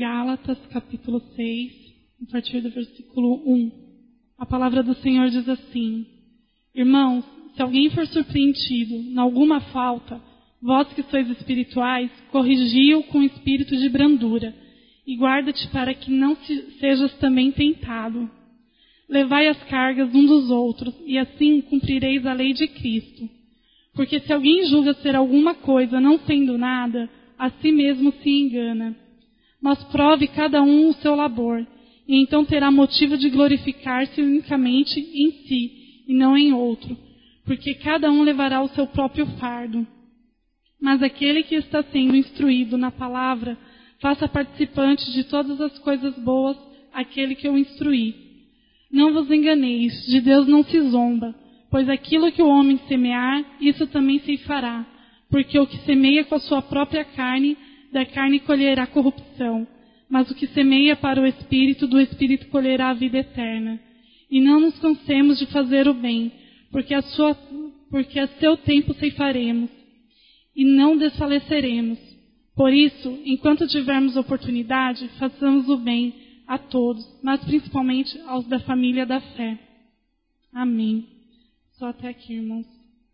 Gálatas, capítulo 6, a partir do versículo 1. A palavra do Senhor diz assim: Irmãos, se alguém for surpreendido em alguma falta, vós que sois espirituais, corrigi-o com espírito de brandura, e guarda-te para que não sejas também tentado. Levai as cargas uns dos outros, e assim cumprireis a lei de Cristo. Porque se alguém julga ser alguma coisa não sendo nada, a si mesmo se engana. Mas prove cada um o seu labor, e então terá motivo de glorificar-se unicamente em si, e não em outro, porque cada um levará o seu próprio fardo. Mas aquele que está sendo instruído na palavra, faça participante de todas as coisas boas aquele que o instruí. Não vos enganeis, de Deus não se zomba, pois aquilo que o homem semear, isso também se fará. Porque o que semeia com a sua própria carne, da carne colherá corrupção. Mas o que semeia para o Espírito, do Espírito colherá a vida eterna. E não nos cansemos de fazer o bem, porque a seu tempo ceifaremos, e não desfaleceremos. Por isso, enquanto tivermos oportunidade, façamos o bem a todos, mas principalmente aos da família da fé. Amém. Só até aqui, irmãos.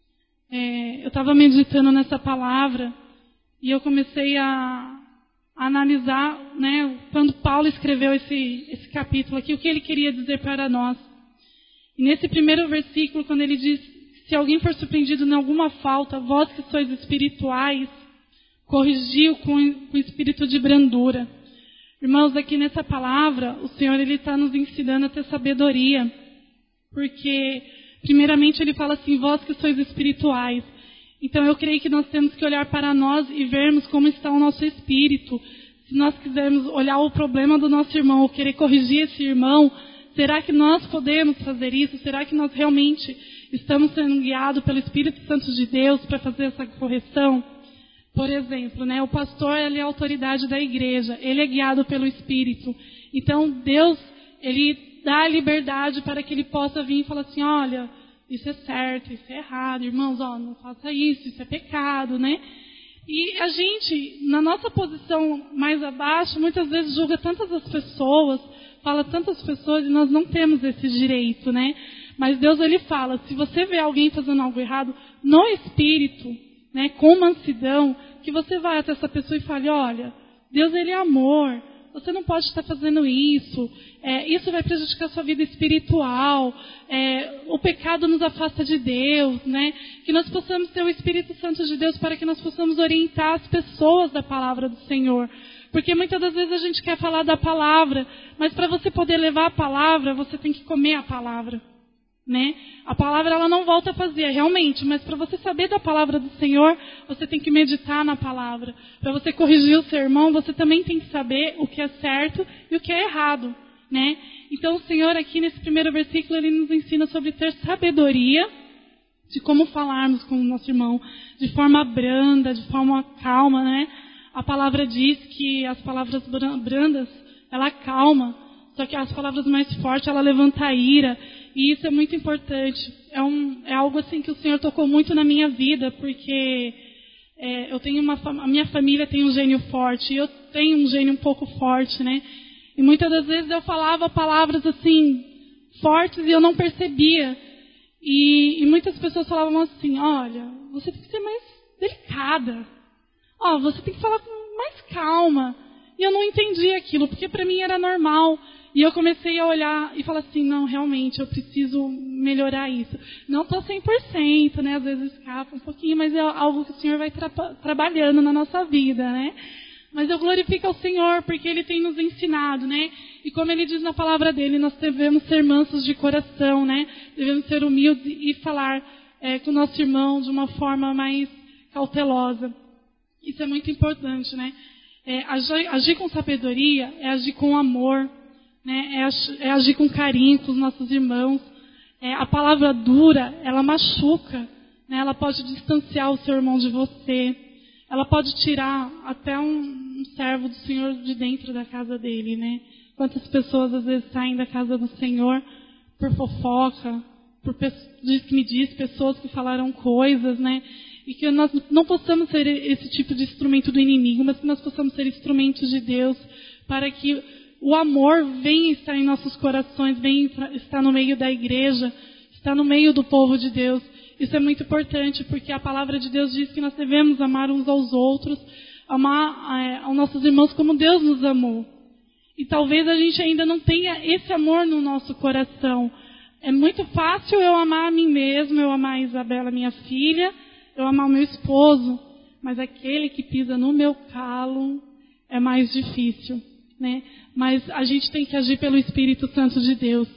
Eu estava meditando nessa palavra e eu comecei a analisar, né, quando Paulo escreveu esse capítulo aqui, o que ele queria dizer para nós. E nesse primeiro versículo, quando ele diz: se alguém for surpreendido em alguma falta, vós que sois espirituais, corrigiu com espírito de brandura. Irmãos, aqui nessa palavra, o Senhor está nos ensinando a ter sabedoria. Porque, primeiramente, ele fala assim: vós que sois espirituais. Então, eu creio que nós temos que olhar para nós e vermos como está o nosso espírito. Se nós quisermos olhar o problema do nosso irmão ou querer corrigir esse irmão, será que nós podemos fazer isso? Será que nós realmente estamos sendo guiados pelo Espírito Santo de Deus para fazer essa correção? Por exemplo, né, o pastor, ele é a autoridade da igreja, ele é guiado pelo Espírito. Então, Deus, ele dá a liberdade para que ele possa vir e falar assim: olha, isso é certo, isso é errado, irmãos, não faça isso é pecado, né? E a gente, na nossa posição mais abaixo, muitas vezes julga tantas as pessoas, fala tantas pessoas, e nós não temos esse direito, né? Mas Deus, ele fala: se você vê alguém fazendo algo errado, no Espírito, né, com mansidão, que você vai até essa pessoa e fale: olha, Deus, ele é amor, você não pode estar fazendo isso, isso vai prejudicar a sua vida espiritual, o pecado nos afasta de Deus, né? Que nós possamos ter o Espírito Santo de Deus para que nós possamos orientar as pessoas da palavra do Senhor. Porque muitas das vezes a gente quer falar da palavra, mas para você poder levar a palavra, você tem que comer a palavra, né? A palavra, ela não volta vazia, realmente, mas para você saber da palavra do Senhor, você tem que meditar na palavra. Para você corrigir o seu irmão, você também tem que saber o que é certo e o que é errado, né? Então o Senhor aqui nesse primeiro versículo, ele nos ensina sobre ter sabedoria de como falarmos com o nosso irmão de forma branda, de forma calma, né? A palavra diz que as palavras brandas, ela acalma, só que as palavras mais fortes, ela levanta a ira. E isso é muito importante. É algo assim que o Senhor tocou muito na minha vida, porque eu tenho a minha família tem um gênio forte, e eu tenho um gênio um pouco forte, né? E muitas das vezes eu falava palavras assim, fortes, e eu não percebia. E muitas pessoas falavam assim: olha, você tem que ser mais delicada. Você tem que falar com mais calma. E eu não entendia aquilo, porque para mim era normal. E eu comecei a olhar e falar assim: não, realmente, eu preciso melhorar isso. Não estou 100%, né? Às vezes escapa um pouquinho, mas é algo que o Senhor vai trabalhando na nossa vida, né? Mas eu glorifico ao Senhor, porque Ele tem nos ensinado, né? E como Ele diz na palavra dEle, nós devemos ser mansos de coração, né? Devemos ser humildes e falar com o nosso irmão de uma forma mais cautelosa. Isso é muito importante, né? Agir com sabedoria é agir com amor, né? É agir com carinho com os nossos irmãos. A palavra dura, ela machuca, né? Ela pode distanciar o seu irmão de você. Ela pode tirar até um servo do Senhor de dentro da casa dele, né? Quantas pessoas às vezes saem da casa do Senhor por fofoca, pessoas que falaram coisas, né? E que nós não possamos ser esse tipo de instrumento do inimigo, mas que nós possamos ser instrumentos de Deus, para que o amor venha estar em nossos corações, venha estar no meio da igreja, estar no meio do povo de Deus. Isso é muito importante, porque a palavra de Deus diz que nós devemos amar uns aos outros, amar aos nossos irmãos como Deus nos amou. E talvez a gente ainda não tenha esse amor no nosso coração. É muito fácil eu amar a mim mesmo, eu amar a Isabela, minha filha, eu amar o meu esposo, mas aquele que pisa no meu calo é mais difícil, né? Mas a gente tem que agir pelo Espírito Santo de Deus.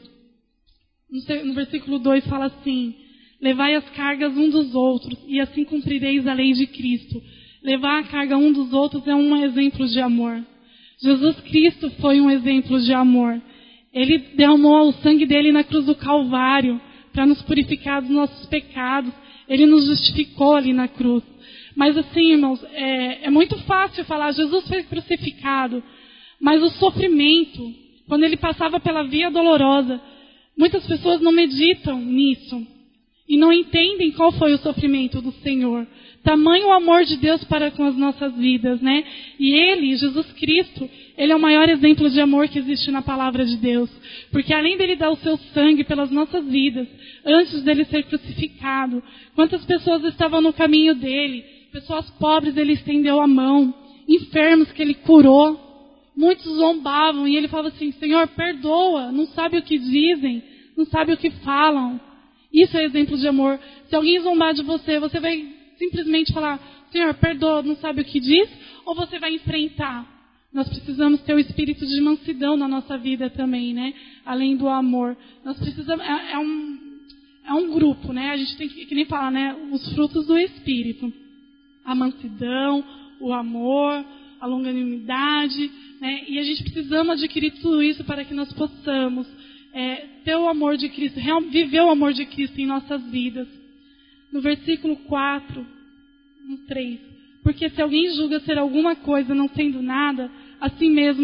No versículo 2 fala assim: levai as cargas um dos outros, e assim cumprireis a lei de Cristo. Levar a carga um dos outros é um exemplo de amor. Jesus Cristo foi um exemplo de amor. Ele derramou o sangue dele na cruz do Calvário para nos purificar dos nossos pecados. Ele nos justificou ali na cruz. Mas assim, irmãos, é muito fácil falar, Jesus foi crucificado. Mas o sofrimento, quando ele passava pela via dolorosa, muitas pessoas não meditam nisso. E não entendem qual foi o sofrimento do Senhor. Tamanho o amor de Deus para com as nossas vidas, né? E Ele, Jesus Cristo, Ele é o maior exemplo de amor que existe na palavra de Deus. Porque além dele dar o seu sangue pelas nossas vidas, antes dele ser crucificado, quantas pessoas estavam no caminho dele? Pessoas pobres, ele estendeu a mão. Enfermos que ele curou. Muitos zombavam e ele falava assim: Senhor, perdoa, não sabe o que dizem, não sabe o que falam. Isso é exemplo de amor. Se alguém zombar de você, você vai simplesmente falar: Senhor, perdoa, não sabe o que diz? Ou você vai enfrentar? Nós precisamos ter o espírito de mansidão na nossa vida também, né? Além do amor. Nós precisamos... É um grupo, né? A gente tem que nem falar, né? Os frutos do Espírito. A mansidão, o amor, a longanimidade, né? E a gente precisamos adquirir tudo isso para que nós possamos ter o amor de Cristo, viver o amor de Cristo em nossas vidas. No versículo 4, no 3. Porque se alguém julga ser alguma coisa não sendo nada, a si mesmo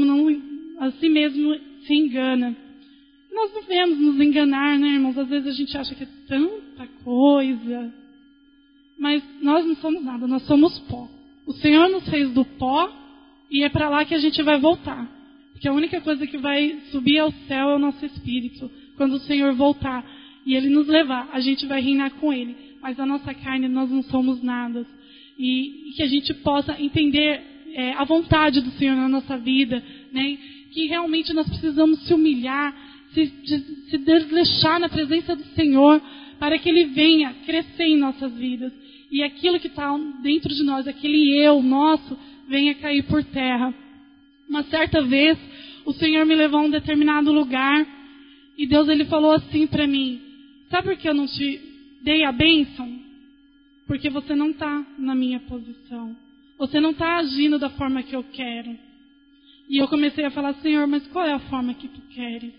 se engana. Nós não devemos nos enganar, né, irmãos? Às vezes a gente acha que é tanta coisa. Mas nós não somos nada, nós somos pó. O Senhor nos fez do pó e é para lá que a gente vai voltar. Porque a única coisa que vai subir ao céu é o nosso espírito. Quando o Senhor voltar e Ele nos levar, a gente vai reinar com Ele. Mas a nossa carne, nós não somos nada. E que a gente possa entender a vontade do Senhor na nossa vida, né? Que realmente nós precisamos se humilhar, se desleixar na presença do Senhor, para que Ele venha crescer em nossas vidas. E aquilo que está dentro de nós, aquele eu nosso, venha cair por terra. Uma certa vez, o Senhor me levou a um determinado lugar, e Deus ele falou assim para mim: sabe por que eu não te dei a bênção? Porque você não está na minha posição. Você não está agindo da forma que eu quero. E eu comecei a falar: Senhor, mas qual é a forma que tu queres?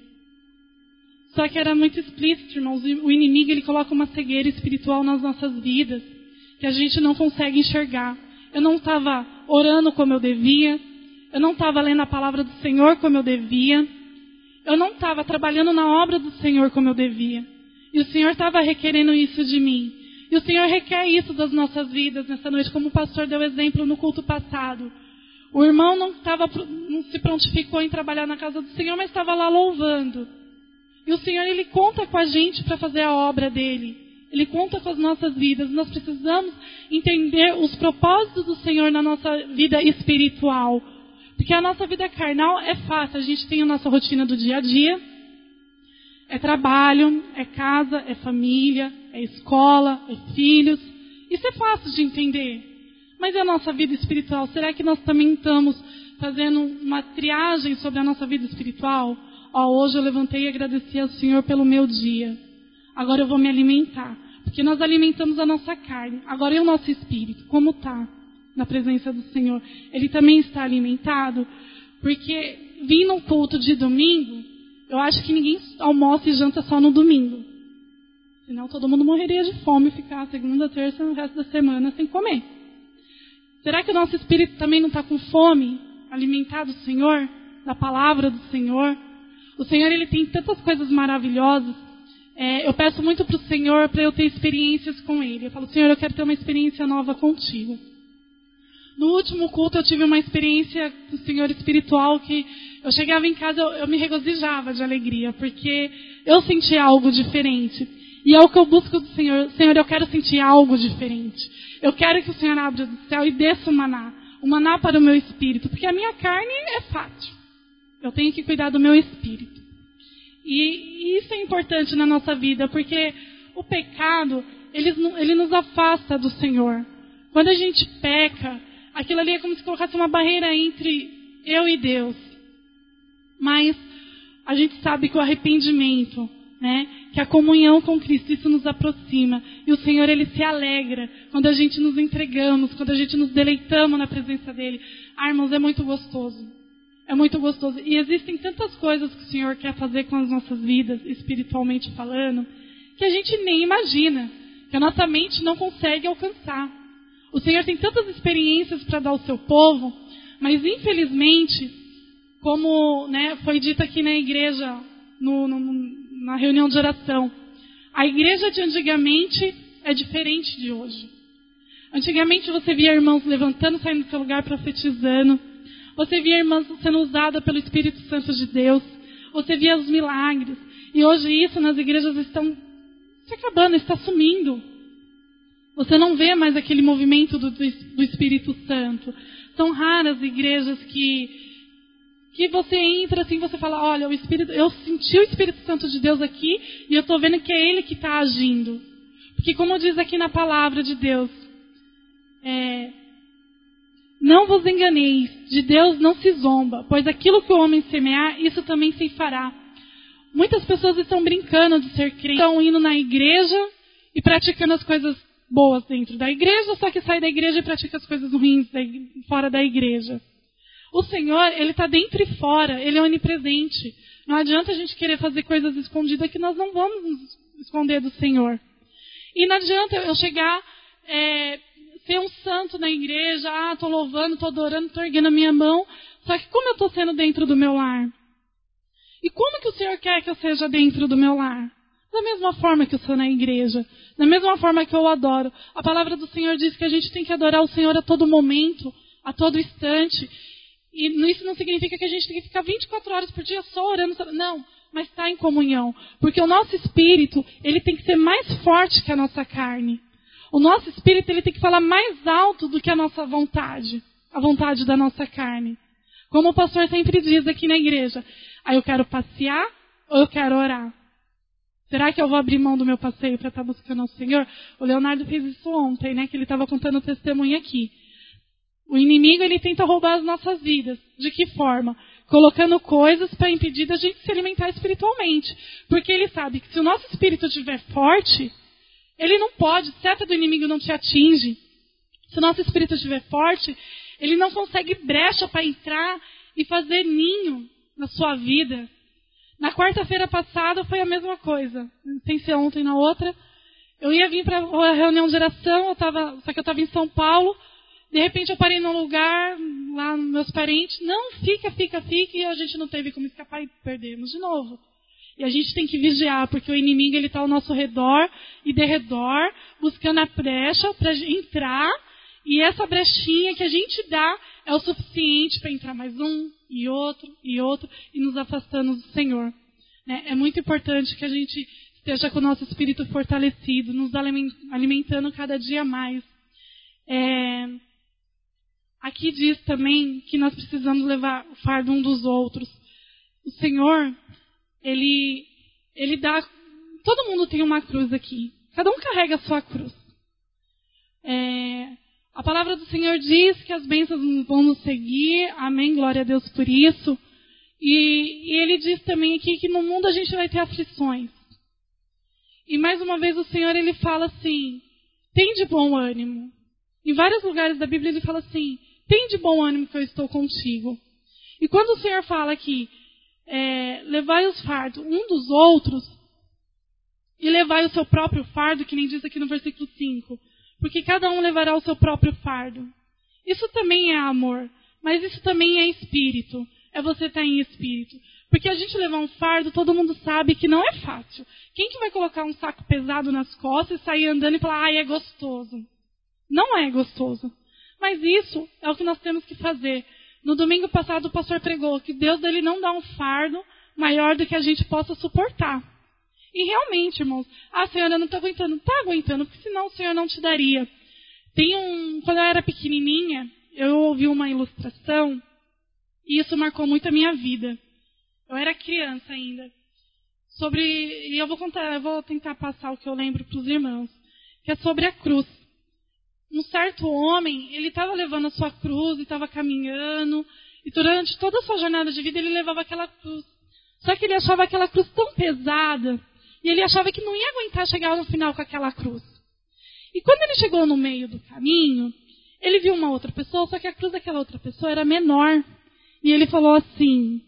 Só que era muito explícito, irmãos. O inimigo ele coloca uma cegueira espiritual nas nossas vidas, que a gente não consegue enxergar. Eu não estava orando como eu devia. Eu não estava lendo a palavra do Senhor como eu devia. Eu não estava trabalhando na obra do Senhor como eu devia. E o Senhor estava requerendo isso de mim. E o Senhor requer isso das nossas vidas nessa noite, como o pastor deu exemplo no culto passado. O irmão não se prontificou em trabalhar na casa do Senhor, mas estava lá louvando. E o Senhor, Ele conta com a gente para fazer a obra dEle. Ele conta com as nossas vidas. Nós precisamos entender os propósitos do Senhor na nossa vida espiritual. Porque a nossa vida carnal é fácil. A gente tem a nossa rotina do dia a dia. É trabalho, é casa, é família, é escola, é filhos. Isso é fácil de entender. Mas e a nossa vida espiritual? Será que nós também estamos fazendo uma triagem sobre a nossa vida espiritual? Hoje eu levantei e agradeci ao Senhor pelo meu dia. Agora eu vou me alimentar. Porque nós alimentamos a nossa carne. Agora e o nosso espírito? Como está na presença do Senhor? Ele também está alimentado? Porque vir num culto de domingo, eu acho que ninguém almoça e janta só no domingo. Senão todo mundo morreria de fome e ficar segunda, terça, o resto da semana sem comer. Será que o nosso espírito também não está com fome? Alimentado do Senhor? Da palavra do Senhor? O Senhor, Ele tem tantas coisas maravilhosas. eu peço muito para o Senhor para eu ter experiências com Ele. Eu falo, Senhor, eu quero ter uma experiência nova contigo. No último culto eu tive uma experiência com o Senhor espiritual que eu chegava em casa, eu me regozijava de alegria, porque eu sentia algo diferente. E é o que eu busco do Senhor. Senhor, eu quero sentir algo diferente. Eu quero que o Senhor abra do céu e desça o maná para o meu espírito, porque a minha carne é fácil. Eu tenho que cuidar do meu espírito. E isso é importante na nossa vida, porque o pecado, ele nos afasta do Senhor. Quando a gente peca, aquilo ali é como se colocasse uma barreira entre eu e Deus. Mas a gente sabe que o arrependimento, né, que a comunhão com Cristo, isso nos aproxima. E o Senhor, Ele se alegra quando a gente nos entregamos, quando a gente nos deleitamos na presença dEle. Irmãos, é muito gostoso. É muito gostoso. E existem tantas coisas que o Senhor quer fazer com as nossas vidas, espiritualmente falando, que a gente nem imagina, que a nossa mente não consegue alcançar. O Senhor tem tantas experiências para dar ao seu povo, mas infelizmente, como, né, foi dito aqui na igreja, na reunião de oração, a igreja de antigamente é diferente de hoje. Antigamente você via irmãos levantando, saindo do seu lugar, profetizando. Você via irmãs sendo usadas pelo Espírito Santo de Deus. Você via os milagres. E hoje isso nas igrejas estão se acabando, está sumindo. Você não vê mais aquele movimento do Espírito Santo. São raras igrejas que você entra assim, você fala, olha, eu senti o Espírito Santo de Deus aqui e eu estou vendo que é Ele que está agindo. Porque como diz aqui na palavra de Deus, não vos enganeis, de Deus não se zomba, pois aquilo que o homem semear, isso também se fará. Muitas pessoas estão brincando de ser crentes, estão indo na igreja e praticando as coisas boas dentro da igreja, só que sai da igreja e pratica as coisas ruins fora da igreja. O Senhor, Ele está dentro e fora, Ele é onipresente. Não adianta a gente querer fazer coisas escondidas que nós não vamos nos esconder do Senhor. E não adianta eu chegar, ser um santo na igreja, estou louvando, estou adorando, estou erguendo a minha mão, só que como eu estou sendo dentro do meu lar? E como que o Senhor quer que eu seja dentro do meu lar? Da mesma forma que eu sou na igreja, da mesma forma que eu adoro. A palavra do Senhor diz que a gente tem que adorar o Senhor a todo momento, a todo instante. E isso não significa que a gente tem que ficar 24 horas por dia só orando. Não, mas está em comunhão. Porque o nosso espírito, ele tem que ser mais forte que a nossa carne. O nosso espírito, ele tem que falar mais alto do que a nossa vontade. A vontade da nossa carne. Como o pastor sempre diz aqui na igreja. Eu quero passear ou eu quero orar? Será que eu vou abrir mão do meu passeio para estar buscando ao Senhor? O Leonardo fez isso ontem, né? Que ele estava contando o testemunho aqui. O inimigo, ele tenta roubar as nossas vidas. De que forma? Colocando coisas para impedir da gente se alimentar espiritualmente. Porque ele sabe que se o nosso espírito estiver forte, ele não pode, seta do inimigo não te atinge. Se o nosso espírito estiver forte, ele não consegue brecha para entrar e fazer ninho na sua vida. Na quarta-feira passada foi a mesma coisa. Sem ser ontem na outra. Eu ia vir para a reunião de oração, só que eu estava em São Paulo. De repente eu parei num lugar, lá nos meus parentes. Não, fica. E a gente não teve como escapar e perdemos de novo. E a gente tem que vigiar, porque o inimigo ele está ao nosso redor e derredor, buscando a brecha para entrar. E essa brechinha que a gente dá é o suficiente para entrar mais um, e outro, e nos afastando do Senhor. Né? É muito importante que a gente esteja com o nosso espírito fortalecido, nos alimentando cada dia mais. Aqui diz também que nós precisamos levar o fardo um dos outros. O Senhor, Ele dá... Todo mundo tem uma cruz aqui. Cada um carrega a sua cruz. A palavra do Senhor diz que as bênçãos vão nos seguir. Amém, glória a Deus por isso. E Ele diz também aqui que no mundo a gente vai ter aflições. E mais uma vez o Senhor, Ele fala assim, tem de bom ânimo. Em vários lugares da Bíblia Ele fala assim, tem de bom ânimo que eu estou contigo. E quando o Senhor fala aqui, levai os fardos um dos outros, e levai o seu próprio fardo, que nem diz aqui no versículo 5, porque cada um levará o seu próprio fardo. Isso também é amor, mas isso também é espírito, é você estar em espírito. Porque a gente levar um fardo, todo mundo sabe que não é fácil. Quem que vai colocar um saco pesado nas costas e sair andando e falar, é gostoso? Não é gostoso. Mas isso é o que nós temos que fazer. No domingo passado o pastor pregou que Deus ele não dá um fardo maior do que a gente possa suportar. E realmente, irmãos, Senhor, eu não estou aguentando. Está aguentando, porque senão o Senhor não te daria. Quando eu era pequenininha, eu ouvi uma ilustração e isso marcou muito a minha vida. Eu era criança ainda. E eu vou tentar passar o que eu lembro para os irmãos, que é sobre a cruz. Um certo homem, ele estava levando a sua cruz e estava caminhando, e durante toda a sua jornada de vida ele levava aquela cruz. Só que ele achava aquela cruz tão pesada, e ele achava que não ia aguentar chegar no final com aquela cruz. E quando ele chegou no meio do caminho, ele viu uma outra pessoa, só que a cruz daquela outra pessoa era menor. E ele falou assim,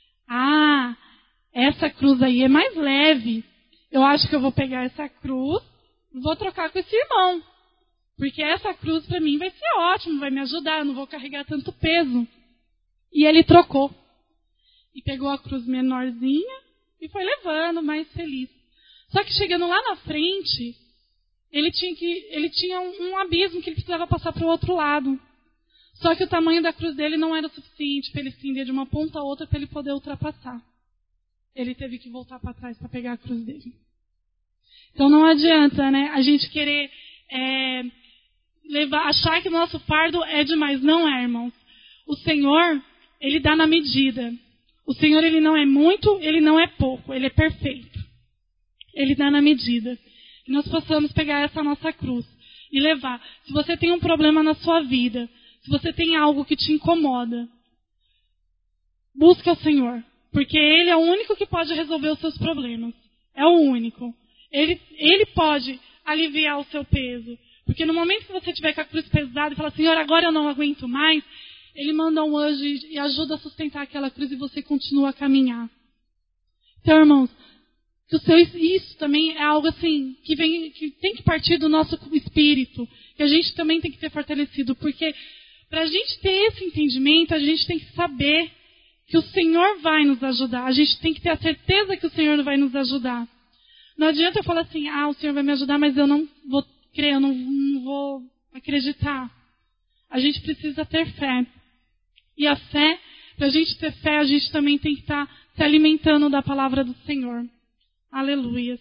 essa cruz aí é mais leve. Eu acho que eu vou pegar essa cruz e vou trocar com esse irmão. Porque essa cruz para mim vai ser ótimo, vai me ajudar, eu não vou carregar tanto peso. E ele trocou. E pegou a cruz menorzinha e foi levando, mais feliz. Só que chegando lá na frente, ele tinha um abismo que ele precisava passar para o outro lado. Só que o tamanho da cruz dele não era o suficiente para ele estender de uma ponta a outra para ele poder ultrapassar. Ele teve que voltar para trás para pegar a cruz dele. Então não adianta, né, a gente querer achar que o nosso fardo é demais. Não é, irmãos. O Senhor, Ele dá na medida. O Senhor, Ele não é muito, Ele não é pouco. Ele é perfeito. Ele dá na medida. Que nós possamos pegar essa nossa cruz e levar. Se você tem um problema na sua vida, se você tem algo que te incomoda, busque o Senhor. Porque Ele é o único que pode resolver os seus problemas. É o único. Ele pode aliviar o seu peso. Porque no momento que você tiver com a cruz pesada e falar, Senhor, agora eu não aguento mais, Ele manda um anjo e ajuda a sustentar aquela cruz e você continua a caminhar. Então, irmãos, isso também é algo assim, que tem que partir do nosso espírito, que a gente também tem que ser fortalecido, porque para a gente ter esse entendimento, a gente tem que saber que o Senhor vai nos ajudar, a gente tem que ter a certeza que o Senhor vai nos ajudar. Não adianta eu falar assim, o Senhor vai me ajudar, mas eu não vou crer, eu não vou acreditar. A gente precisa ter fé. E a fé, para a gente ter fé, a gente também tem que estar se alimentando da palavra do Senhor. Aleluia.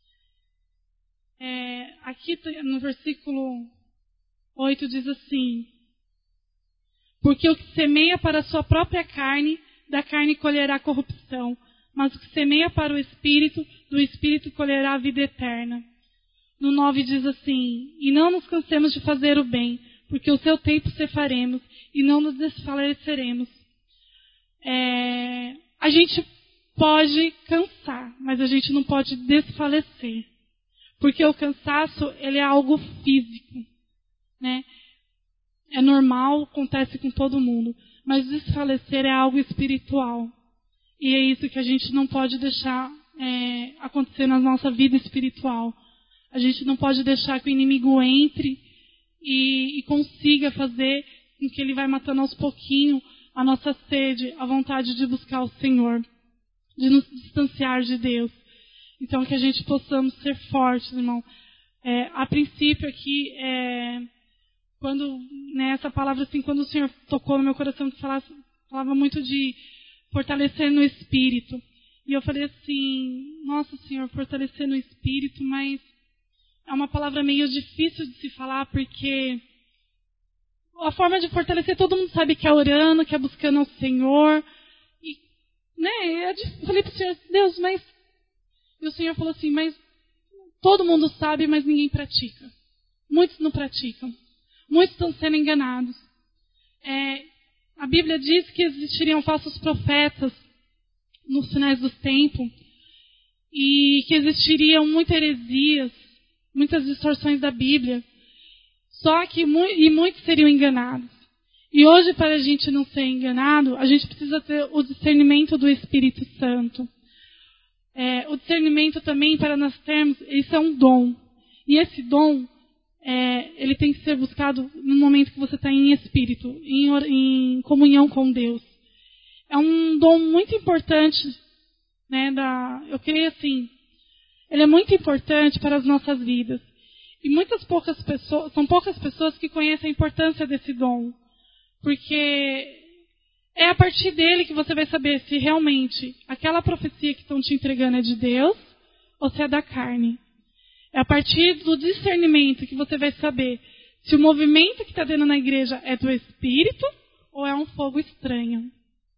Aqui no versículo 8 diz assim, porque o que semeia para a sua própria carne, da carne colherá corrupção, mas o que semeia para o Espírito, do Espírito colherá a vida eterna. No 9 diz assim, e não nos cansemos de fazer o bem, porque o seu tempo cefaremos, e não nos desfaleceremos. A gente pode cansar, mas a gente não pode desfalecer. Porque o cansaço, ele é algo físico, né? É normal, acontece com todo mundo. Mas desfalecer é algo espiritual. E é isso que a gente não pode deixar acontecer na nossa vida espiritual. A gente não pode deixar que o inimigo entre e consiga fazer com que ele vai matando aos pouquinhos a nossa sede, a vontade de buscar o Senhor, de nos distanciar de Deus. Então, que a gente possamos ser fortes, irmão. A princípio aqui, quando essa palavra assim, quando o Senhor tocou no meu coração, que falava muito de fortalecer no Espírito. E eu falei assim, nossa, Senhor, fortalecer no Espírito, mas é uma palavra meio difícil de se falar, porque a forma de fortalecer, todo mundo sabe que é orando, que é buscando ao Senhor. E, eu falei para o Senhor, Deus, mas... E o Senhor falou assim, mas todo mundo sabe, mas ninguém pratica. Muitos não praticam. Muitos estão sendo enganados. A Bíblia diz que existiriam falsos profetas nos finais dos tempos e que existiriam muitas heresias, muitas distorções da Bíblia. Só que muitos seriam enganados. E hoje, para a gente não ser enganado, a gente precisa ter o discernimento do Espírito Santo. O discernimento também, para nós termos, isso é um dom. E esse dom, ele tem que ser buscado no momento que você está em espírito, em comunhão com Deus. é um dom muito importante, né? Eu creio assim, ele é muito importante para as nossas vidas. E são poucas pessoas que conhecem a importância desse dom. Porque é a partir dele que você vai saber se realmente aquela profecia que estão te entregando é de Deus ou se é da carne. É a partir do discernimento que você vai saber se o movimento que está tendo na igreja é do Espírito ou é um fogo estranho.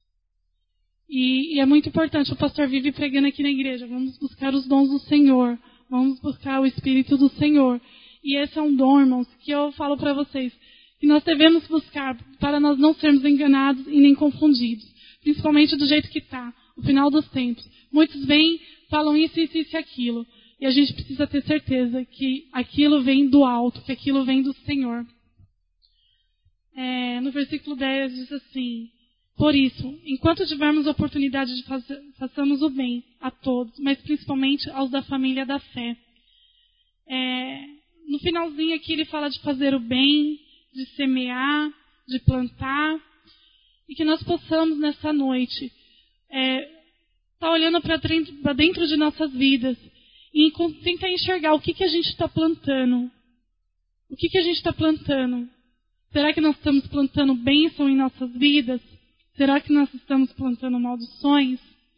E é muito importante, o pastor vive pregando aqui na igreja, vamos buscar os dons do Senhor, vamos buscar o Espírito do Senhor. E esse é um dom, irmãos, que eu falo para vocês, que nós devemos buscar para nós não sermos enganados e nem confundidos. Principalmente do jeito que está, o final dos tempos. Muitos vêm, falam isso e aquilo. E a gente precisa ter certeza que aquilo vem do alto, que aquilo vem do Senhor. No versículo 10 diz assim: por isso, enquanto tivermos oportunidade de façamos o bem a todos, mas principalmente aos da família da fé. No finalzinho aqui ele fala de fazer o bem, de semear, de plantar, e que nós possamos nessa noite estar olhando para dentro de nossas vidas e tentar enxergar o que a gente está plantando. O que a gente está plantando? Será que nós estamos plantando bênção em nossas vidas? Será que nós estamos plantando maldições?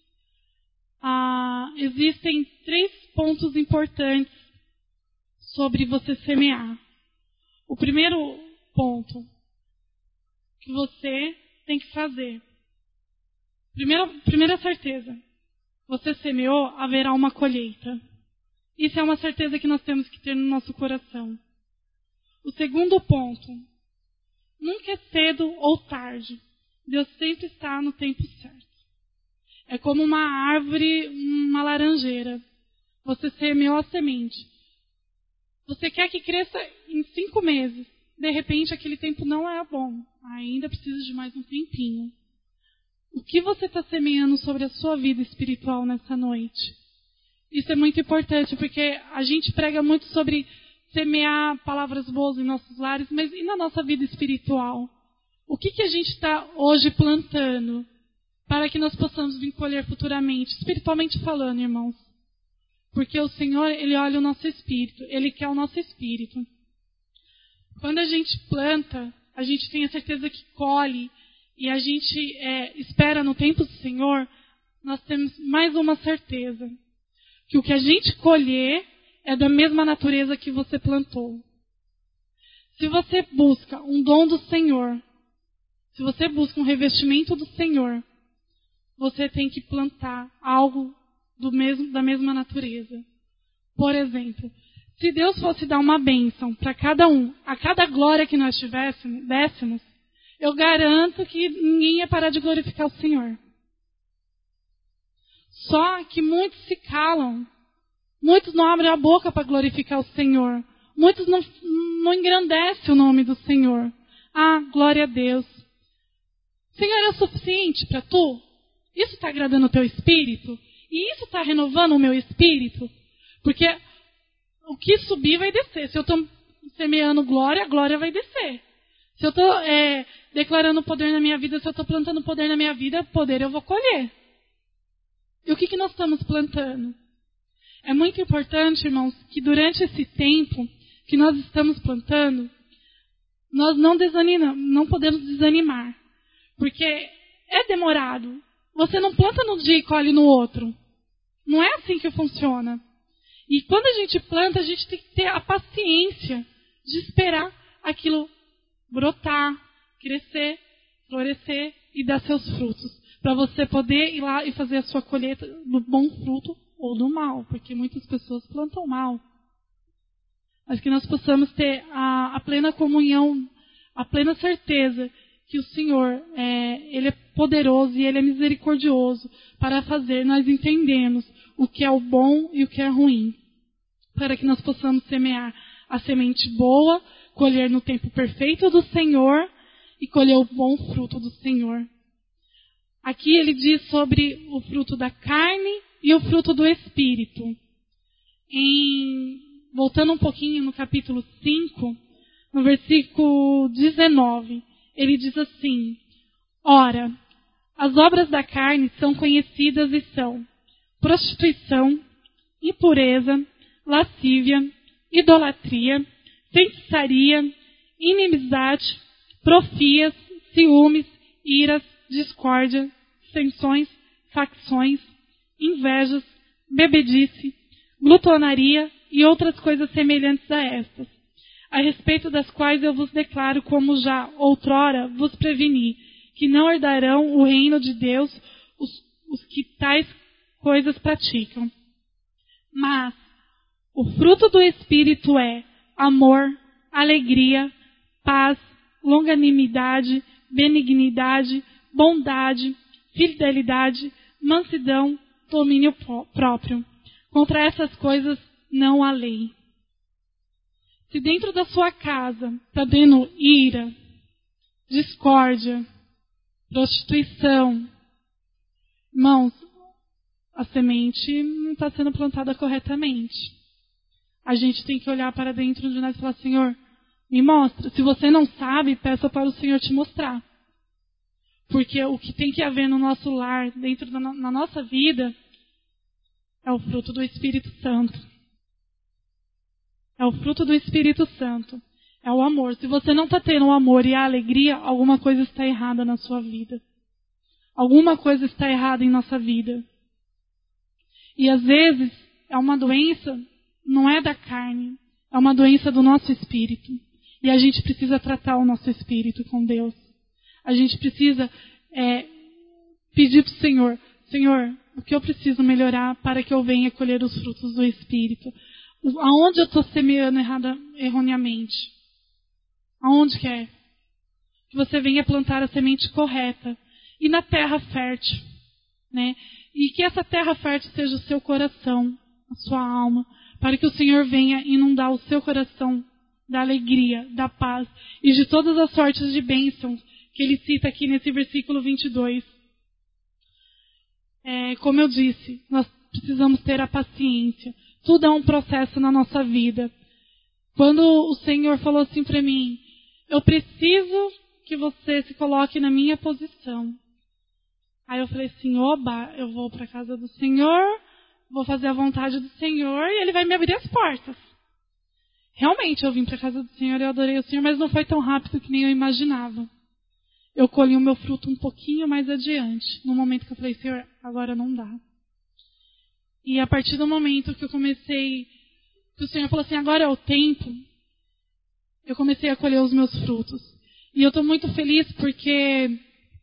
Existem 3 pontos importantes sobre você semear. O primeiro ponto que você tem que fazer. Primeira certeza. Você semeou, haverá uma colheita. Isso é uma certeza que nós temos que ter no nosso coração. O segundo ponto. Nunca é cedo ou tarde. Deus sempre está no tempo certo. É como uma árvore, uma laranjeira. Você semeou a semente. Você quer que cresça em 5 meses. De repente, aquele tempo não é bom. Ainda precisa de mais um tempinho. O que você está semeando sobre a sua vida espiritual nessa noite? Isso é muito importante, porque a gente prega muito sobre semear palavras boas em nossos lares, mas e na nossa vida espiritual? O que a gente está hoje plantando para que nós possamos vir colher futuramente, espiritualmente falando, irmãos? Porque o Senhor, Ele olha o nosso espírito, Ele quer o nosso espírito. Quando a gente planta, a gente tem a certeza que colhe, e a gente espera no tempo do Senhor, nós temos mais uma certeza. Que o que a gente colher é da mesma natureza que você plantou. Se você busca um dom do Senhor, se você busca um revestimento do Senhor, você tem que plantar algo da mesma natureza. Por exemplo, se Deus fosse dar uma bênção para cada um, a cada glória que nós dessemos, eu garanto que ninguém ia parar de glorificar o Senhor. Só que muitos se calam. Muitos não abrem a boca para glorificar o Senhor. Muitos não engrandecem o nome do Senhor. Glória a Deus. Senhor, é o suficiente para tu? Isso está agradando o teu espírito? E isso está renovando o meu espírito? Porque o que subir vai descer. Se eu estou semeando glória, a glória vai descer. Se eu estou declarando poder na minha vida, se eu estou plantando poder na minha vida, poder eu vou colher. E o que nós estamos plantando? É muito importante, irmãos, que durante esse tempo que nós estamos plantando, nós não podemos desanimar. Porque é demorado. Você não planta num dia e colhe no outro. Não é assim que funciona. E quando a gente planta, a gente tem que ter a paciência de esperar aquilo brotar, crescer, florescer e dar seus frutos. Para você poder ir lá e fazer a sua colheita do bom fruto ou do mal. Porque muitas pessoas plantam mal. Mas que nós possamos ter a plena comunhão, a plena certeza que o Senhor, Ele é poderoso e Ele é misericordioso para fazer nós entendermos o que é o bom e o que é ruim. Para que nós possamos semear a semente boa, colher no tempo perfeito do Senhor e colher o bom fruto do Senhor. Aqui ele diz sobre o fruto da carne e o fruto do Espírito. Voltando um pouquinho no capítulo 5, no versículo 19, ele diz assim: ora, As obras da carne são conhecidas e são prostituição, impureza, lascívia, idolatria, feitiçaria, inimizade, profias, ciúmes, iras, discórdia, dissensões, facções, invejas, bebedice, glutonaria e outras coisas semelhantes a estas, a respeito das quais eu vos declaro, como já outrora vos preveni, que não herdarão o reino de Deus os que tais coisas praticam. Mas o fruto do Espírito é amor, alegria, paz, longanimidade, benignidade, bondade, fidelidade, mansidão, domínio próprio. Contra essas coisas não há lei. Se dentro da sua casa está tendo ira, discórdia, prostituição, irmãos, a semente não está sendo plantada corretamente. A gente tem que olhar para dentro de nós e falar, Senhor, me mostra. Se você não sabe, peça para o Senhor te mostrar. Porque o que tem que haver no nosso lar, dentro na nossa vida, é o fruto do Espírito Santo. É o fruto do Espírito Santo. É o amor. Se você não está tendo o amor e a alegria, alguma coisa está errada na sua vida. Alguma coisa está errada em nossa vida. E às vezes é uma doença, não é da carne, é uma doença do nosso espírito. E a gente precisa tratar o nosso espírito com Deus. A gente precisa pedir para o Senhor, Senhor, o que eu preciso melhorar para que eu venha colher os frutos do Espírito? Aonde eu estou semeando erroneamente? Aonde que é? Que você venha plantar a semente correta. E na terra fértil. Né? E que essa terra fértil seja o seu coração, a sua alma. Para que o Senhor venha inundar o seu coração da alegria, da paz e de todas as sortes de bênçãos que ele cita aqui nesse versículo 22. Como eu disse, nós precisamos ter a paciência. Tudo é um processo na nossa vida. Quando o Senhor falou assim para mim, eu preciso que você se coloque na minha posição. Aí eu falei assim, oba, eu vou para a casa do Senhor, vou fazer a vontade do Senhor e Ele vai me abrir as portas. Realmente, eu vim para a casa do Senhor e eu adorei o Senhor, mas não foi tão rápido que nem eu imaginava. Eu colhi o meu fruto um pouquinho mais adiante, no momento que eu falei, Senhor, agora não dá. E a partir do momento que eu comecei, que o Senhor falou assim, agora é o tempo, eu comecei a colher os meus frutos. E eu estou muito feliz porque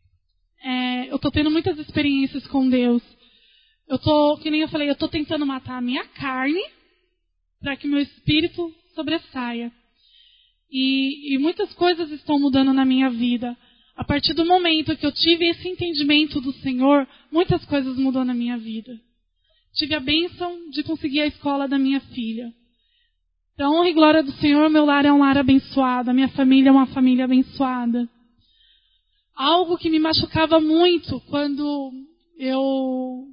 eu estou tendo muitas experiências com Deus. Que nem eu falei, eu estou tentando matar a minha carne para que meu espírito sobressaia. E muitas coisas estão mudando na minha vida. A partir do momento que eu tive esse entendimento do Senhor, muitas coisas mudou na minha vida. Tive a bênção de conseguir a escola da minha filha. Para a honra e glória do Senhor, meu lar é um lar abençoado. A minha família é uma família abençoada. Algo que me machucava muito quando eu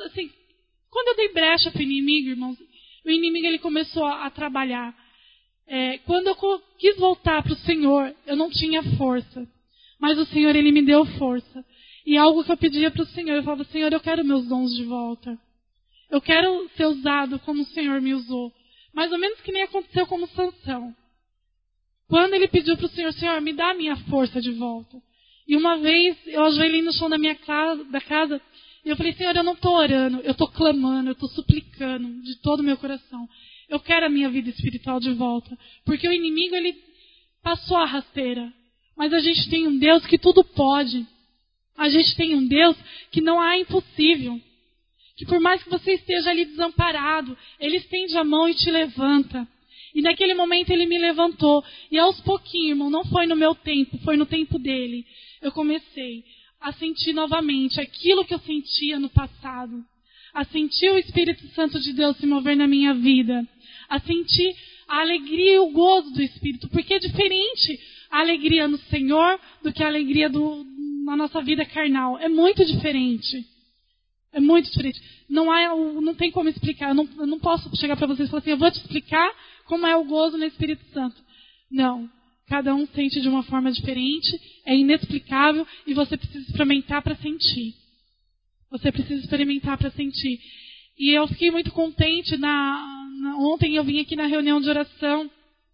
dei brecha para o inimigo, irmãos, o inimigo ele começou a trabalhar. Quando eu quis voltar para o Senhor, eu não tinha força. Mas o Senhor, Ele me deu força. E algo que eu pedia para o Senhor, eu falava, Senhor, eu quero meus dons de volta. Eu quero ser usado como o Senhor me usou. Mais ou menos que nem aconteceu como Sansão. Quando ele pediu para o Senhor, Senhor, me dá a minha força de volta. E uma vez, eu ajoelhei no chão da casa, e eu falei, Senhor, eu não estou orando, eu estou clamando, eu estou suplicando de todo o meu coração. Eu quero a minha vida espiritual de volta. Porque o inimigo, ele passou a rasteira. Mas a gente tem um Deus que tudo pode. A gente tem um Deus que não há impossível. Que por mais que você esteja ali desamparado, Ele estende a mão e te levanta. E naquele momento Ele me levantou. E aos pouquinhos, irmão, não foi no meu tempo, foi no tempo dEle. Eu comecei a sentir novamente aquilo que eu sentia no passado. A sentir o Espírito Santo de Deus se mover na minha vida. A sentir a alegria e o gozo do Espírito. Porque é diferente a alegria no Senhor do que a alegria na nossa vida carnal. É muito diferente. É muito diferente. Não tem como explicar. Eu não posso chegar para vocês e falar assim, eu vou te explicar como é o gozo no Espírito Santo. Não. Cada um sente de uma forma diferente, é inexplicável e você precisa experimentar para sentir. Você precisa experimentar para sentir. E eu fiquei muito contente. Ontem eu vim aqui na reunião de oração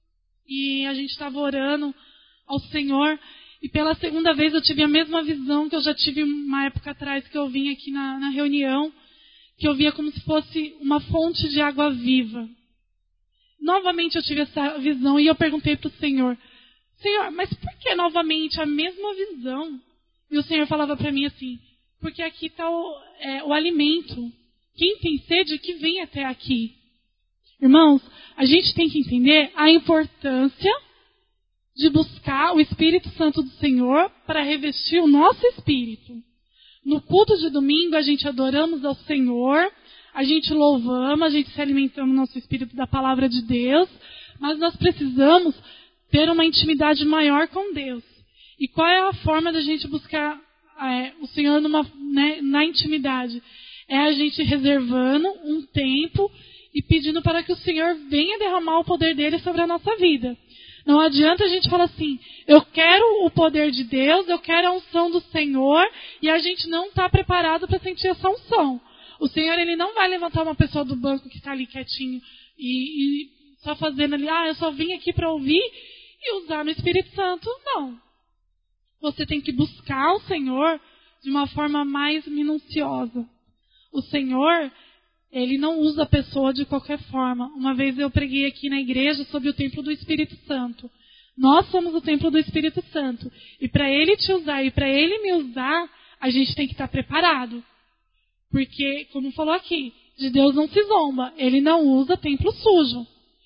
e a gente estava orando ao Senhor. E pela segunda vez eu tive a mesma visão que eu já tive uma época atrás que eu vim aqui na reunião, que eu via como se fosse uma fonte de água viva. Novamente eu tive essa visão e eu perguntei para o Senhor, mas por que novamente a mesma visão? E o Senhor falava para mim assim, porque aqui está o alimento. Quem tem sede, que vem até aqui. Irmãos, a gente tem que entender a importância de buscar o Espírito Santo do Senhor para revestir o nosso espírito. No culto de domingo, a gente adoramos ao Senhor, a gente louvamos, a gente se alimentamos no nosso espírito da palavra de Deus, mas nós precisamos ter uma intimidade maior com Deus. E qual é a forma da gente buscar o Senhor na intimidade? É a gente reservando um tempo e pedindo para que o Senhor venha derramar o poder dele sobre a nossa vida. Não adianta a gente falar assim, eu quero o poder de Deus, eu quero a unção do Senhor, e a gente não está preparado para sentir essa unção. O Senhor, ele não vai levantar uma pessoa do banco que está ali quietinho e só fazendo ali, eu só vim aqui para ouvir e usar no Espírito Santo. Não. Você tem que buscar o Senhor de uma forma mais minuciosa. O Senhor, ele não usa a pessoa de qualquer forma. Uma vez eu preguei aqui na igreja sobre o templo do Espírito Santo. Nós somos o templo do Espírito Santo. E para ele te usar e para ele me usar, a gente tem que estar preparado. Porque, como falou aqui, de Deus não se zomba. Ele não usa templo sujo.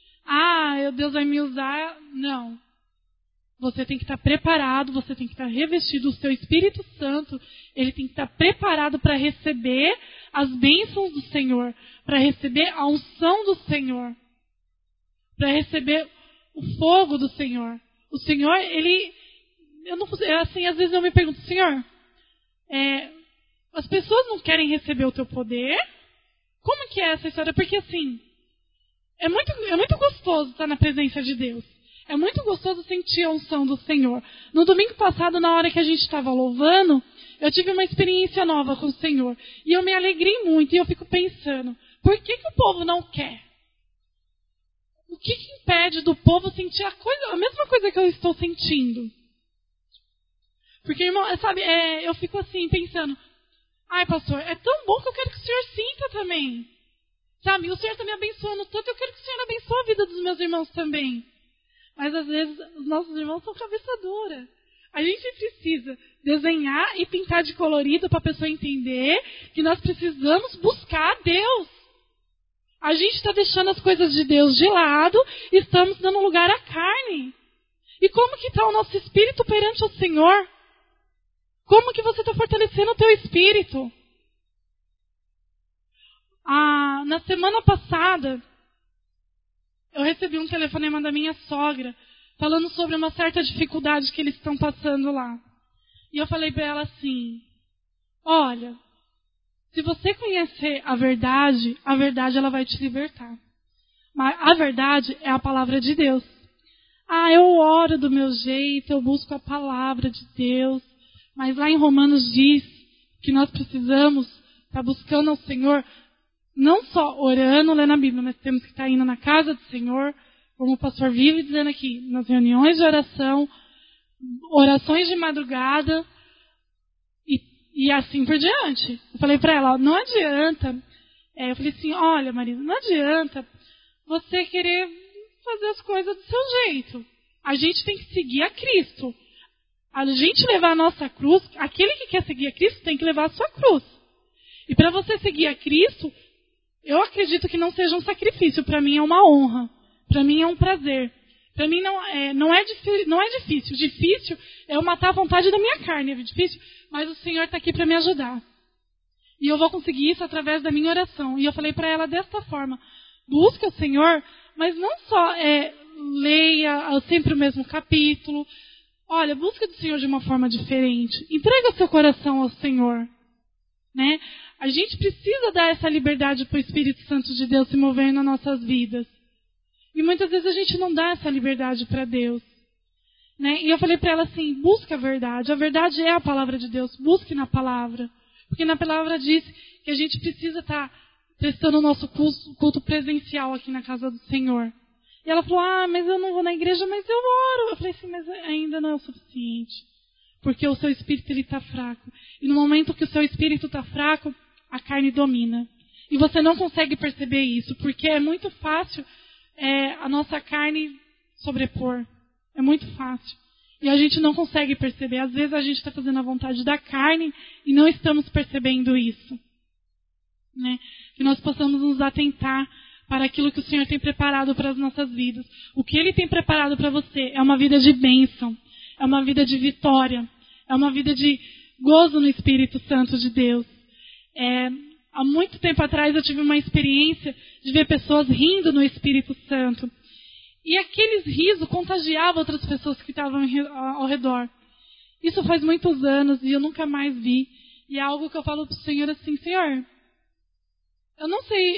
Deus vai me usar. Não. Você tem que estar preparado, você tem que estar revestido. O seu Espírito Santo, ele tem que estar preparado para receber as bênçãos do Senhor, para receber a unção do Senhor, para receber o fogo do Senhor. O Senhor, às vezes eu me pergunto, Senhor, as pessoas não querem receber o teu poder? Como que é essa história? Porque assim, é muito gostoso estar na presença de Deus. É muito gostoso sentir a unção do Senhor. No domingo passado, na hora que a gente estava louvando, eu tive uma experiência nova com o Senhor. E eu me alegrei muito. E eu fico pensando, por que o povo não quer? O que impede do povo sentir a mesma coisa que eu estou sentindo? Porque, irmão, eu fico assim, pensando, pastor, é tão bom que eu quero que o Senhor sinta também. Sabe, o Senhor está me abençoando tanto, eu quero que o Senhor abençoe a vida dos meus irmãos também. Mas às vezes os nossos irmãos são cabeça dura. A gente precisa desenhar e pintar de colorido para a pessoa entender que nós precisamos buscar a Deus. A gente está deixando as coisas de Deus de lado e estamos dando lugar à carne. E como que está o nosso espírito perante o Senhor? Como que você está fortalecendo o teu espírito? Na semana passada, eu recebi um telefonema da minha sogra, falando sobre uma certa dificuldade que eles estão passando lá. E eu falei para ela assim, olha, se você conhecer a verdade ela vai te libertar. Mas a verdade é a palavra de Deus. Eu oro do meu jeito, eu busco a palavra de Deus. Mas lá em Romanos diz que nós precisamos estar buscando ao Senhor, não só orando, lendo a Bíblia, mas temos que estar indo na casa do Senhor, como o pastor vive dizendo aqui, nas reuniões de oração, orações de madrugada e assim por diante. Eu falei para ela, não adianta, eu falei assim, olha Marisa, não adianta você querer fazer as coisas do seu jeito. A gente tem que seguir a Cristo. A gente levar a nossa cruz, aquele que quer seguir a Cristo tem que levar a sua cruz. E para você seguir a Cristo, eu acredito que não seja um sacrifício. Para mim é uma honra. Para mim é um prazer. Para mim não é difícil. Difícil é eu matar a vontade da minha carne. É difícil, mas o Senhor está aqui para me ajudar. E eu vou conseguir isso através da minha oração. E eu falei para ela desta forma. Busque o Senhor, mas não só leia sempre o mesmo capítulo. Olha, busca do Senhor de uma forma diferente. Entrega o seu coração ao Senhor. Né? A gente precisa dar essa liberdade para o Espírito Santo de Deus se mover nas nossas vidas. E muitas vezes a gente não dá essa liberdade para Deus. Né? E eu falei para ela assim, busca a verdade é a palavra de Deus, busque na palavra. Porque na palavra diz que a gente precisa estar prestando o nosso culto presencial aqui na casa do Senhor. E ela falou, mas eu não vou na igreja, mas eu oro. Eu falei assim, mas ainda não é o suficiente. Porque o seu espírito está fraco. E no momento que o seu espírito está fraco, a carne domina. E você não consegue perceber isso, porque é muito fácil a nossa carne sobrepor. É muito fácil. E a gente não consegue perceber. Às vezes a gente está fazendo a vontade da carne e não estamos percebendo isso. Né? Que nós possamos nos atentar para aquilo que o Senhor tem preparado para as nossas vidas. O que Ele tem preparado para você é uma vida de bênção, é uma vida de vitória, é uma vida de gozo no Espírito Santo de Deus. Há muito tempo atrás eu tive uma experiência de ver pessoas rindo no Espírito Santo. E aqueles risos contagiavam outras pessoas que estavam ao redor. Isso faz muitos anos e eu nunca mais vi. E é algo que eu falo para o Senhor assim, Senhor, eu não sei,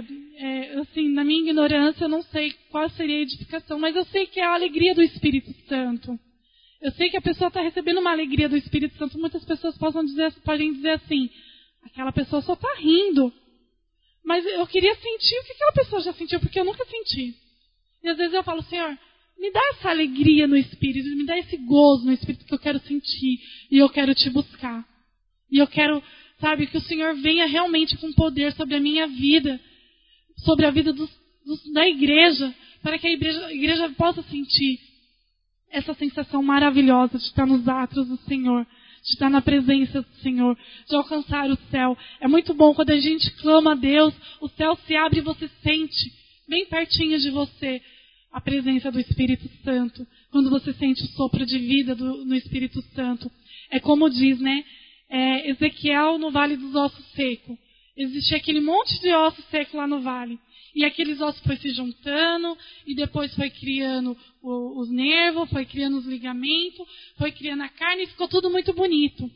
assim, na minha ignorância, eu não sei qual seria a edificação, mas eu sei que é a alegria do Espírito Santo. Eu sei que a pessoa está recebendo uma alegria do Espírito Santo. Muitas pessoas podem dizer assim, aquela pessoa só está rindo. Mas eu queria sentir o que aquela pessoa já sentiu, porque eu nunca senti. E às vezes eu falo, Senhor, me dá essa alegria no Espírito, me dá esse gozo no Espírito que eu quero sentir. E eu quero te buscar. E eu quero, sabe, que o Senhor venha realmente com poder sobre a minha vida, sobre a vida da igreja, para que a igreja possa sentir essa sensação maravilhosa de estar nos átrios do Senhor, de estar na presença do Senhor, de alcançar o céu. É muito bom quando a gente clama a Deus, o céu se abre e você sente bem pertinho de você a presença do Espírito Santo. Quando você sente o sopro de vida no Espírito Santo. É como diz, né? Ezequiel no Vale dos Ossos Secos. Existia aquele monte de ossos secos lá no vale. E aqueles ossos foi se juntando, e depois foi criando os nervos, foi criando os ligamentos, foi criando a carne, e ficou tudo muito bonito.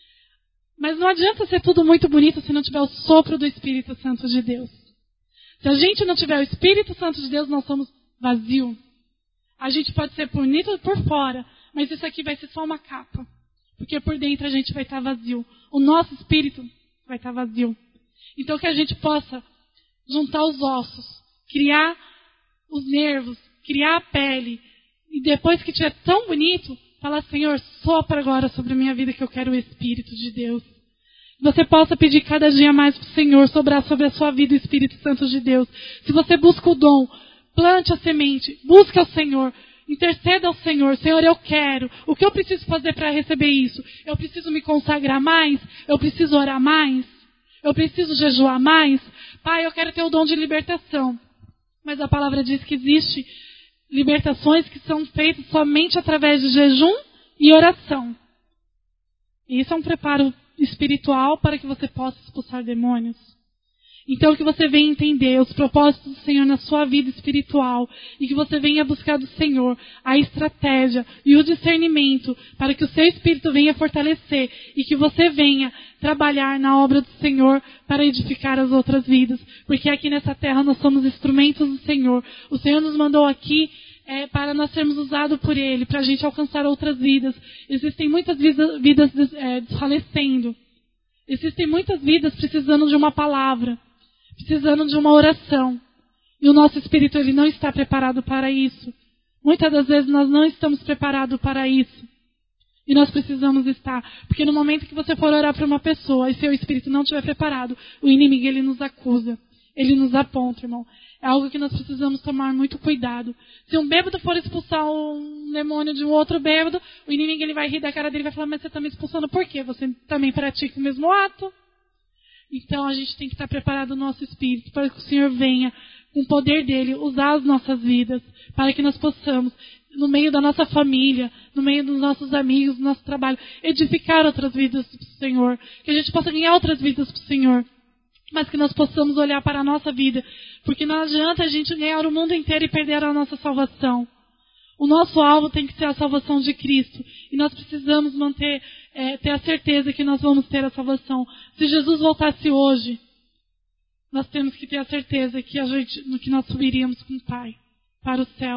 Mas não adianta ser tudo muito bonito se não tiver o sopro do Espírito Santo de Deus. Se a gente não tiver o Espírito Santo de Deus, nós somos vazios. A gente pode ser bonito por fora, mas isso aqui vai ser só uma capa. Porque por dentro a gente vai estar vazio. O nosso espírito vai estar vazio. Então que a gente possa juntar os ossos, criar os nervos, criar a pele. E depois que estiver tão bonito, falar, Senhor, sopra agora sobre a minha vida que eu quero o Espírito de Deus. Você possa pedir cada dia mais para o Senhor sobrar sobre a sua vida o Espírito Santo de Deus. Se você busca o dom, plante a semente, busque ao Senhor, interceda ao Senhor. Senhor, eu quero. O que eu preciso fazer para receber isso? Eu preciso me consagrar mais? Eu preciso orar mais? Eu preciso jejuar mais? Pai, eu quero ter o dom de libertação. Mas a palavra diz que existe libertações que são feitas somente através de jejum e oração. E isso é um preparo espiritual para que você possa expulsar demônios. Então que você venha entender os propósitos do Senhor na sua vida espiritual e que você venha buscar do Senhor a estratégia e o discernimento para que o seu espírito venha fortalecer e que você venha trabalhar na obra do Senhor para edificar as outras vidas. Porque aqui nessa terra nós somos instrumentos do Senhor. O Senhor nos mandou aqui para nós sermos usados por Ele, para a gente alcançar outras vidas. Existem muitas vidas desfalecendo. Existem muitas vidas precisando de uma palavra, precisando de uma oração. E o nosso espírito ele não está preparado para isso. Muitas das vezes nós não estamos preparados para isso. E nós precisamos estar. Porque no momento que você for orar para uma pessoa e seu espírito não estiver preparado, o inimigo ele nos acusa. Ele nos aponta, irmão. É algo que nós precisamos tomar muito cuidado. Se um bêbado for expulsar um demônio de um outro bêbado, o inimigo ele vai rir da cara dele e vai falar, mas você está me expulsando por quê? Você também pratica o mesmo ato? Então a gente tem que estar preparado no nosso espírito para que o Senhor venha, com o poder dele, usar as nossas vidas, para que nós possamos, no meio da nossa família, no meio dos nossos amigos, do nosso trabalho, edificar outras vidas para o Senhor. Que a gente possa ganhar outras vidas para o Senhor. Mas que nós possamos olhar para a nossa vida. Porque não adianta a gente ganhar o mundo inteiro e perder a nossa salvação. O nosso alvo tem que ser a salvação de Cristo. E nós precisamos ter a certeza que nós vamos ter a salvação. Se Jesus voltasse hoje, nós temos que ter a certeza que nós subiríamos com o Pai para o céu.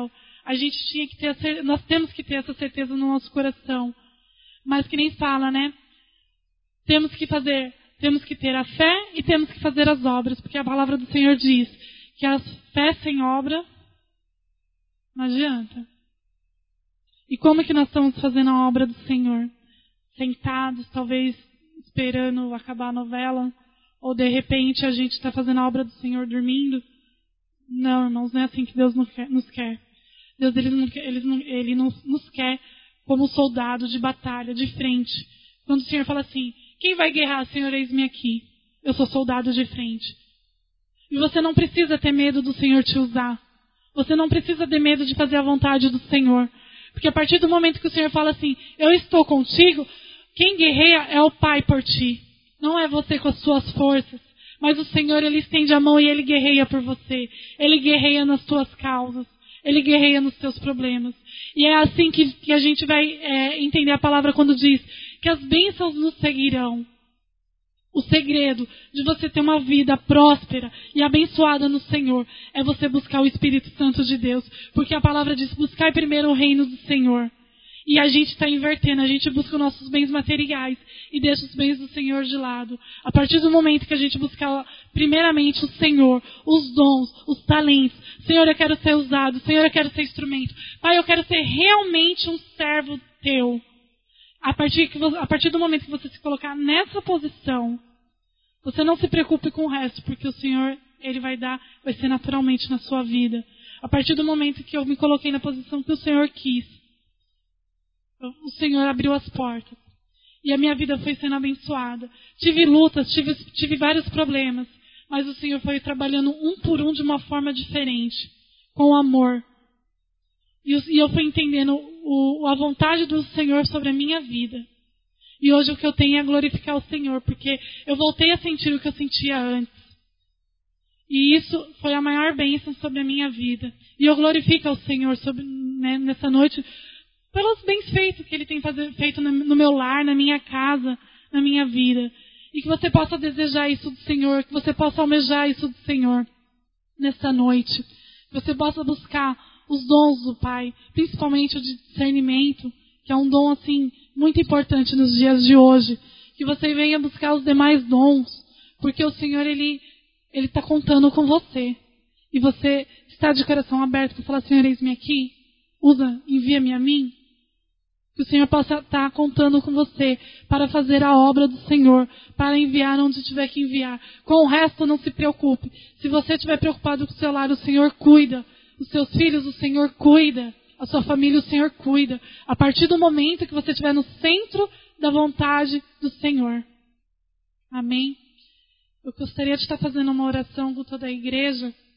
nós temos que ter essa certeza no nosso coração. Mas que nem fala, né? Temos que ter a fé e temos que fazer as obras, porque a palavra do Senhor diz que a fé sem obra não adianta. E como que nós estamos fazendo a obra do Senhor? Sentados, talvez esperando acabar a novela, ou de repente a gente está fazendo a obra do Senhor dormindo? Não, irmãos, não é assim que Deus nos quer. Deus ele nos quer como soldado de batalha, de frente. Quando o Senhor fala assim, quem vai guerrear, Senhor, eis-me aqui. Eu sou soldado de frente. E você não precisa ter medo do Senhor te usar. Você não precisa ter medo de fazer a vontade do Senhor. Porque a partir do momento que o Senhor fala assim, eu estou contigo, quem guerreia é o Pai por ti. Não é você com as suas forças. Mas o Senhor, Ele estende a mão e Ele guerreia por você. Ele guerreia nas tuas causas. Ele guerreia nos teus problemas. E é assim que a gente vai entender a palavra quando diz que as bênçãos nos seguirão. O segredo de você ter uma vida próspera e abençoada no Senhor é você buscar o Espírito Santo de Deus. Porque a palavra diz, buscar primeiro o reino do Senhor. E a gente está invertendo, a gente busca os nossos bens materiais e deixa os bens do Senhor de lado. A partir do momento que a gente buscar primeiramente o Senhor, os dons, os talentos. Senhor, eu quero ser usado. Senhor, eu quero ser instrumento. Pai, eu quero ser realmente um servo teu. A partir do momento que você se colocar nessa posição, você não se preocupe com o resto, porque o Senhor, Ele vai ser naturalmente na sua vida. A partir do momento que eu me coloquei na posição que o Senhor quis, o Senhor abriu as portas. E a minha vida foi sendo abençoada. Tive lutas, tive vários problemas. Mas o Senhor foi trabalhando um por um de uma forma diferente. Com amor. E eu fui entendendo a vontade do Senhor sobre a minha vida. E hoje o que eu tenho é glorificar o Senhor. Porque eu voltei a sentir o que eu sentia antes. E isso foi a maior bênção sobre a minha vida. E eu glorifico ao Senhor nessa noite pelos bens feitos que Ele tem feito no meu lar, na minha casa, na minha vida. E que você possa desejar isso do Senhor, que você possa almejar isso do Senhor nessa noite. Que você possa buscar os dons do Pai, principalmente o de discernimento, que é um dom assim muito importante nos dias de hoje. Que você venha buscar os demais dons, porque o Senhor Ele está contando com você. E você está de coração aberto para falar, Senhor, eis-me aqui, envia-me a mim. Que o Senhor possa estar contando com você para fazer a obra do Senhor, para enviar onde tiver que enviar. Com o resto, não se preocupe. Se você estiver preocupado com o seu lar, o Senhor cuida. Os seus filhos, o Senhor cuida. A sua família, o Senhor cuida. A partir do momento que você estiver no centro da vontade do Senhor. Amém? Eu gostaria de estar fazendo uma oração com toda a igreja.